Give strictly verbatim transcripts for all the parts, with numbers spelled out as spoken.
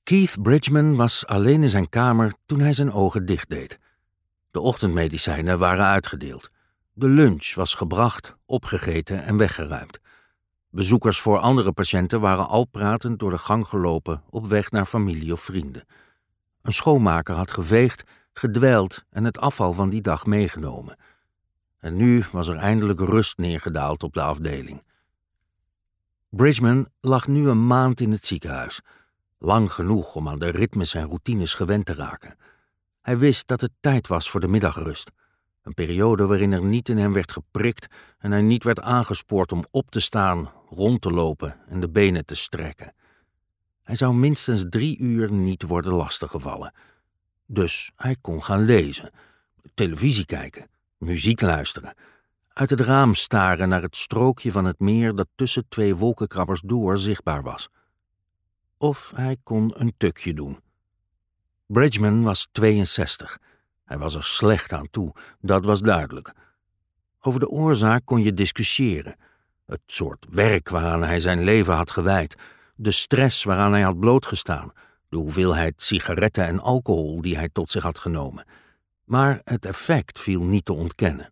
Keith Bridgman was alleen in zijn kamer toen hij zijn ogen dichtdeed. De ochtendmedicijnen waren uitgedeeld. De lunch was gebracht, opgegeten en weggeruimd. Bezoekers voor andere patiënten waren al pratend door de gang gelopen op weg naar familie of vrienden. Een schoonmaker had geveegd, gedwijld en het afval van die dag meegenomen. En nu was er eindelijk rust neergedaald op de afdeling. Bridgman lag nu een maand in het ziekenhuis. Lang genoeg om aan de ritmes en routines gewend te raken. Hij wist dat het tijd was voor de middagrust. Een periode waarin er niet in hem werd geprikt en hij niet werd aangespoord om op te staan, rond te lopen en de benen te strekken. Hij zou minstens drie uur niet worden lastiggevallen. Dus hij kon gaan lezen, televisie kijken, muziek luisteren, uit het raam staren naar het strookje van het meer dat tussen twee wolkenkrabbers door zichtbaar was. Of hij kon een tukje doen. Bridgman was tweeënzestig. Hij was er slecht aan toe, dat was duidelijk. Over de oorzaak kon je discussiëren. Het soort werk waaraan hij zijn leven had gewijd, de stress waaraan hij had blootgestaan, de hoeveelheid sigaretten en alcohol die hij tot zich had genomen. Maar het effect viel niet te ontkennen.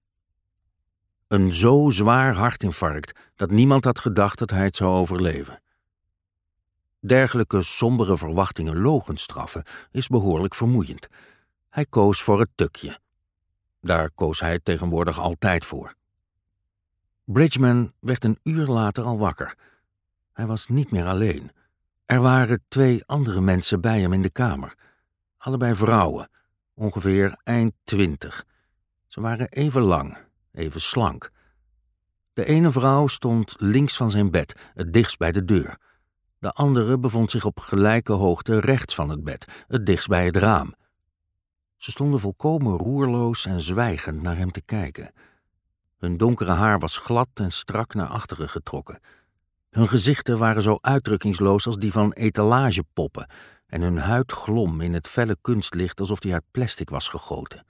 Een zo zwaar hartinfarct dat niemand had gedacht dat hij het zou overleven. Dergelijke sombere verwachtingen logenstraffen is behoorlijk vermoeiend. Hij koos voor het tukje. Daar koos hij tegenwoordig altijd voor. Bridgman werd een uur later al wakker. Hij was niet meer alleen. Er waren twee andere mensen bij hem in de kamer. Allebei vrouwen, ongeveer eind twintig. Ze waren even lang, even slank. De ene vrouw stond links van zijn bed, het dichtst bij de deur. De andere bevond zich op gelijke hoogte rechts van het bed, het dichtst bij het raam. Ze stonden volkomen roerloos en zwijgend naar hem te kijken. Hun donkere haar was glad en strak naar achteren getrokken. Hun gezichten waren zo uitdrukkingsloos als die van etalagepoppen en hun huid glom in het felle kunstlicht alsof die uit plastic was gegoten.